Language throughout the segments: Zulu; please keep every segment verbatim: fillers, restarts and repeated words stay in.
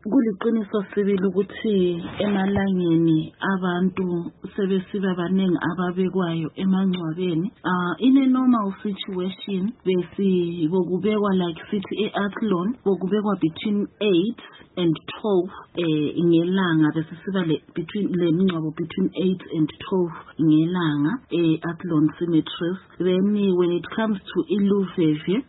Kuliqiniso sibili ukuthi emalangeni abantu sebesiba baningi ababekwayo emangcwabeni. Uh, in a normal situation besi bokubekwa like sithi e-Athlone bokubekwa between eight and twelve eh ngelanga bese siba le between le mingcwabo between eight and twelve ngelanga e-Athlone cemeteries. Then when it comes to iLuveve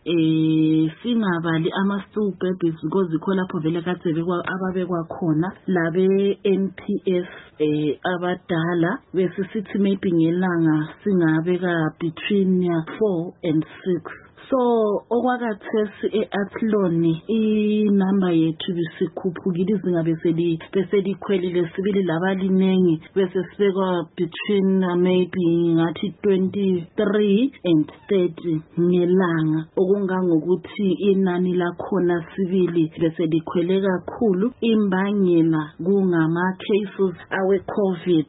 eh singabali ama still babies because ikho lapho vele kade bekwa ababekwa khona labe N P S eh abadala bese sithi maybe ngelanga singabeka between four and six. So okwakathesi e-Athlone inamba yethu bisikhuphukile izinga beseli beseli khwelile sibili labalinengi bese sibekwa between uh, maybe ngathi twenty-three and thirty ngelanga okungangokuthi inani lakhona sibili bese likhwele kakhulu imbangela kungama cases awe COVID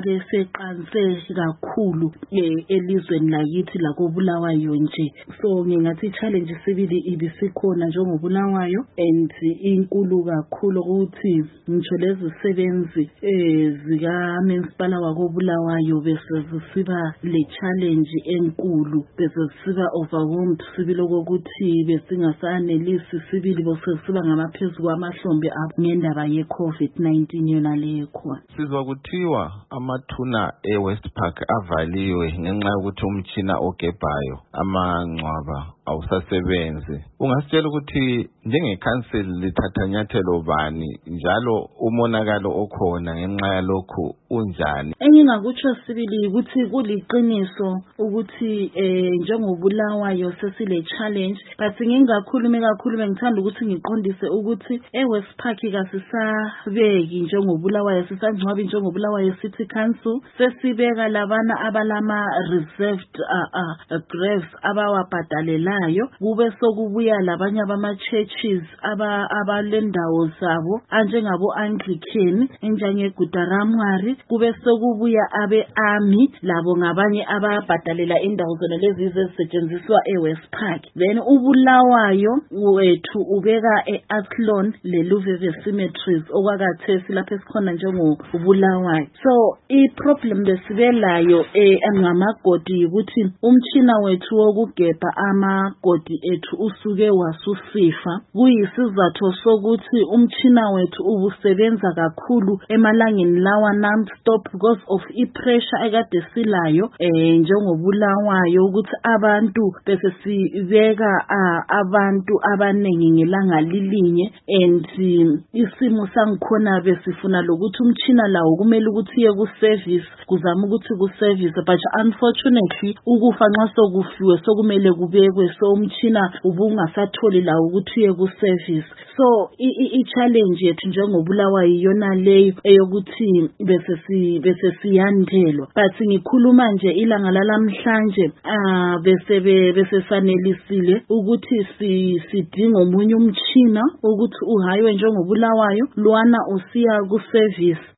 abeseqanse kakhulu eh, elizweni lakithi lakobulawayo nje. So ngingathi challenge sibili ibisikhona njengobulawayo and inkulu kakhulu ukuthi ngisho lezi sebenzi eh zika municipal wakobulawayo bese zisiba le challenge enkulu bese siba overwhelmed sibili ukuthi besingasanelisi sibili bese siba ngamaphezulu kwamahlombe ngendaba ye COVID nineteen yona leyo khona. Sizwa kuthiwa amathuna eWest Park avaliwe ngenxa yokuthi umtshina ogebhayo amangcwaba awusasebenzi. Ungasitshela ukuthi njengecouncil lithatha nyathelo bani njalo umonakalo okhona ngenxa yalokho unjani? Engingakutsho sibili ukuthi kuliqiniso ukuthi eh njengobulawayo sesile challenge but ngingakhuluma kakhulu ngithanda ukuthi ngiqondise ukuthi eWest Park kasisabeki njengobulawayo sisangcwabi njengobulawayo City Council sesibeka labana abalama reserved uh, uh, graves abawabhadalelayo kube sokubuya labanye abama churches aba abalendawo zabo anjengabo Anglican njenge Gudaramwari kube sokubuya abe army labo ngabanye ababhadalela indawo zona lezi ezisetshenziswa eWest Park. Then ubulawayo wethu ubeka eAthlone leLuveve cemeteries okwakathesi lapho esikhona njengobulawayo. So iproblem lesibelayo engamagodi ukuthi umtshina wethu wokugebha amagodi ethu usuke wasusifa kuyisizathu sokuthi umtshina wethu ubusebenza kakhulu emalangeni lawa non-stop because of ipressure ekade silayo eh njengobulawayo ukuthi abantu bese sibeka uh, abantu abanengi ngelanga lilinye and um, isimo sangikhona besifuna lokuthi umtshina lawo kumele ukuthi ye ku service kuzama ukuthi ku service but unfortunately ukufa nxa sokufiwe sokumele kubekwe so umtshina ubungasatholi lawo ukuthi ye ku service. So i challenge yethu njengobulawayo iyona leyo eyokuthi bese si bese siyandelwa but ngikhuluma nje ilanga lalamhlanje ah bese bese sanelisile ukuthi si sidinga omunye umtshina ukuthi uhaywe njengobulawayo lwana usiya ku service